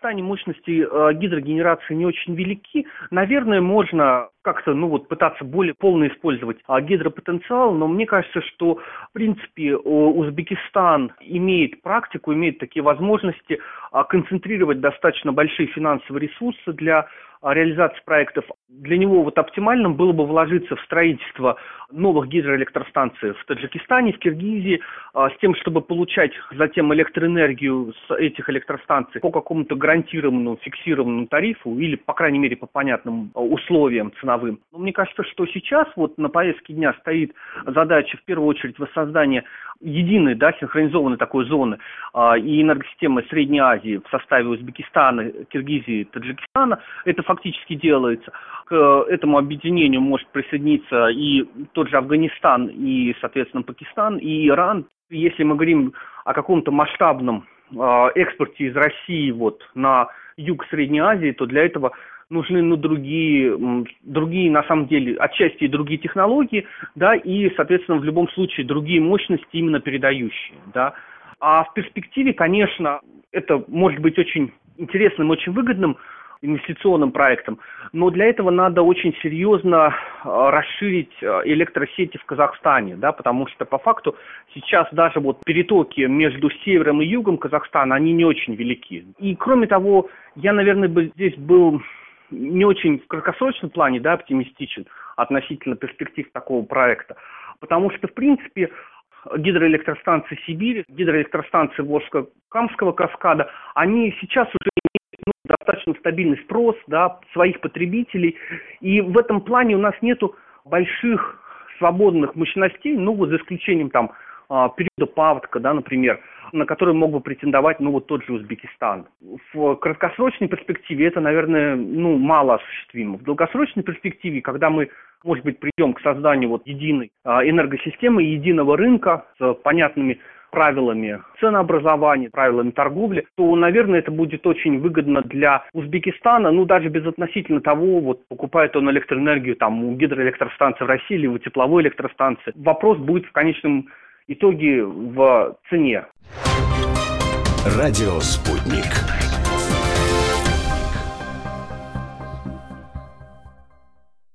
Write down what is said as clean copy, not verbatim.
Узбекистане мощности гидрогенерации не очень велики. Наверное, можно как-то, пытаться более полно использовать гидропотенциал, но мне кажется, что, в принципе, Узбекистан имеет практику, имеет такие возможности концентрировать достаточно большие финансовые ресурсы для реализации проектов. Для него оптимальным было бы вложиться в строительство новых гидроэлектростанций в Таджикистане, в Киргизии, с тем, чтобы получать затем электроэнергию с этих электростанций по какому-то гарантированному, фиксированному тарифу или, по крайней мере, по понятным условиям ценовым. Но мне кажется, что сейчас на повестке дня стоит задача в первую очередь воссоздания единой, синхронизованной такой зоны и энергосистемы Средней Азии в составе Узбекистана, Киргизии, Таджикистана. Это фактически делается. К этому объединению может присоединиться и тот же Афганистан, и, соответственно, Пакистан, и Иран. Если мы говорим о каком-то масштабном экспорте из России на юг Средней Азии, то для этого нужны другие, на самом деле, отчасти и другие технологии, и, соответственно, в любом случае другие мощности именно передающие, А в перспективе, конечно, это может быть очень интересным, очень выгодным инвестиционным проектом, но для этого надо очень серьезно расширить электросети в Казахстане, потому что по факту сейчас даже перетоки между севером и югом Казахстана, они не очень велики. И кроме того, я, наверное, здесь был не очень в краткосрочном плане, оптимистичен относительно перспектив такого проекта, потому что, в принципе, гидроэлектростанции Сибири, гидроэлектростанции Волжско-Камского каскада, они сейчас уже имеют достаточно стабильный спрос, своих потребителей, и в этом плане у нас нету больших свободных мощностей, за исключением периода паводка, например, на который мог бы претендовать, тот же Узбекистан. В краткосрочной перспективе это, наверное, мало осуществимо. В долгосрочной перспективе, когда мы, может быть, придем к созданию единой энергосистемы, единого рынка с понятными правилами ценообразования, правилами торговли, то, наверное, это будет очень выгодно для Узбекистана, даже безотносительно того, покупает он электроэнергию у гидроэлектростанции в России или у тепловой электростанции. Вопрос будет в конечном итоге в цене. Радио «Спутник».